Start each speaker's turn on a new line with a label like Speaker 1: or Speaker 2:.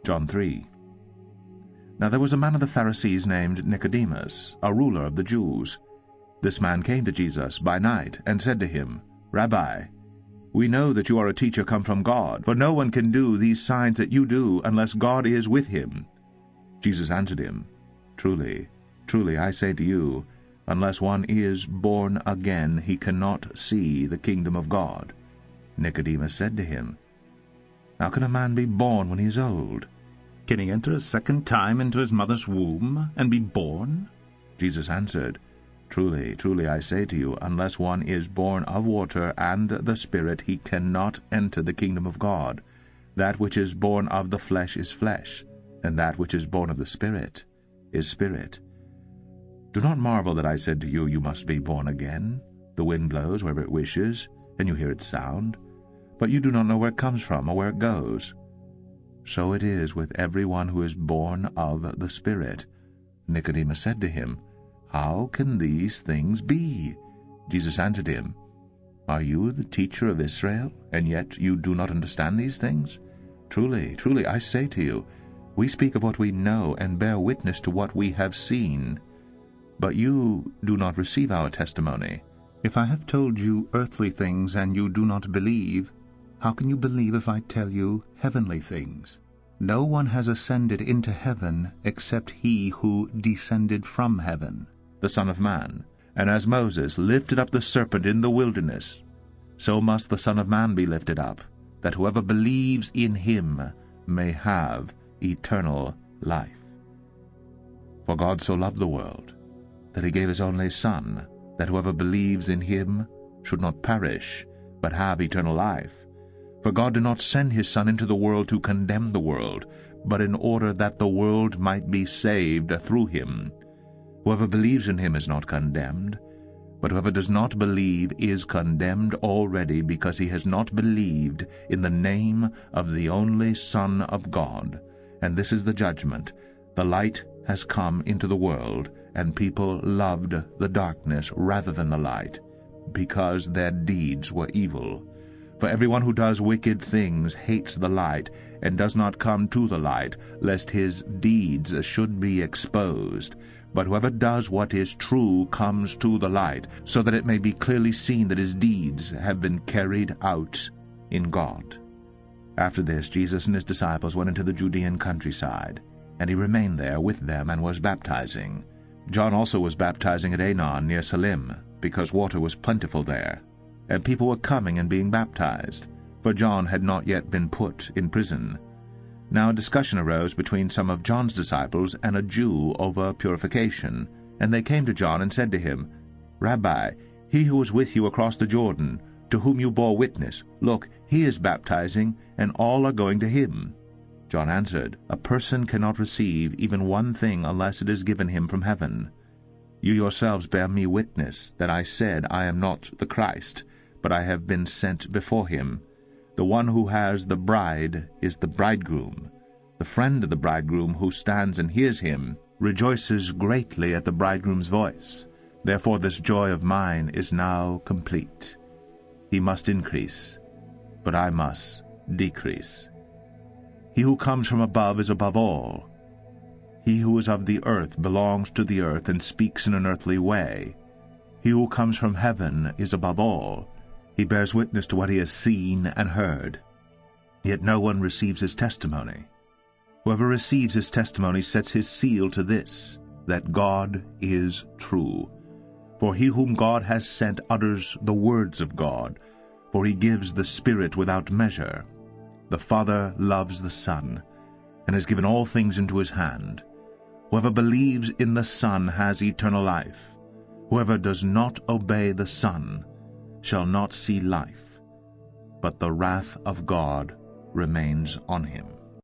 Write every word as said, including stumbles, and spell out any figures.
Speaker 1: John three. Now there was a man of the Pharisees named Nicodemus, a ruler of the Jews. This man came to Jesus by night, and said to him, Rabbi, we know that you are a teacher come from God, for no one can do these signs that you do unless God is with him. Jesus answered him, Truly, truly, I say to you, unless one is born again, he cannot see the kingdom of God. Nicodemus said to him, How can a man be born when he is old? Can he enter a second time into his mother's womb and be born? Jesus answered, Truly, truly, I say to you, unless one is born of water and the Spirit, he cannot enter the kingdom of God. That which is born of the flesh is flesh, and that which is born of the Spirit is spirit. Do not marvel that I said to you, You must be born again. The wind blows wherever it wishes, and you hear its sound, but you do not know where it comes from or where it goes. So it is with every one who is born of the Spirit. Nicodemus said to him, How can these things be? Jesus answered him, Are you the teacher of Israel, and yet you do not understand these things? Truly, truly, I say to you, we speak of what we know and bear witness to what we have seen, but you do not receive our testimony. If I have told you earthly things and you do not believe, how can you believe if I tell you heavenly things? No one has ascended into heaven except he who descended from heaven, the Son of Man. And as Moses lifted up the serpent in the wilderness, so must the Son of Man be lifted up, that whoever believes in him may have eternal life. For God so loved the world, that he gave his only Son, that whoever believes in him should not perish, but have eternal life. For God did not send his Son into the world to condemn the world, but in order that the world might be saved through him. Whoever believes in him is not condemned, but whoever does not believe is condemned already, because he has not believed in the name of the only Son of God. And this is the judgment: the light has come into the world, and people loved the darkness rather than the light, because their deeds were evil. For everyone who does wicked things hates the light, and does not come to the light, lest his deeds should be exposed. But whoever does what is true comes to the light, so that it may be clearly seen that his deeds have been carried out in God. After this, Jesus and his disciples went into the Judean countryside, and he remained there with them and was baptizing. John also was baptizing at Aenon near Salim, because water was plentiful there, and people were coming and being baptized, for John had not yet been put in prison. Now a discussion arose between some of John's disciples and a Jew over purification, and they came to John and said to him, Rabbi, he who was with you across the Jordan, to whom you bore witness, look, he is baptizing, and all are going to him. John answered, A person cannot receive even one thing unless it is given him from heaven. You yourselves bear me witness that I said I am not the Christ, but I have been sent before him. The one who has the bride is the bridegroom. The friend of the bridegroom who stands and hears him rejoices greatly at the bridegroom's voice. Therefore this joy of mine is now complete. He must increase, but I must decrease. He who comes from above is above all. He who is of the earth belongs to the earth and speaks in an earthly way. He who comes from heaven is above all. He bears witness to what he has seen and heard. Yet no one receives his testimony. Whoever receives his testimony sets his seal to this, that God is true. For he whom God has sent utters the words of God, for he gives the Spirit without measure. The Father loves the Son, and has given all things into his hand. Whoever believes in the Son has eternal life. Whoever does not obey the Son shall not see life, but the wrath of God remains on him.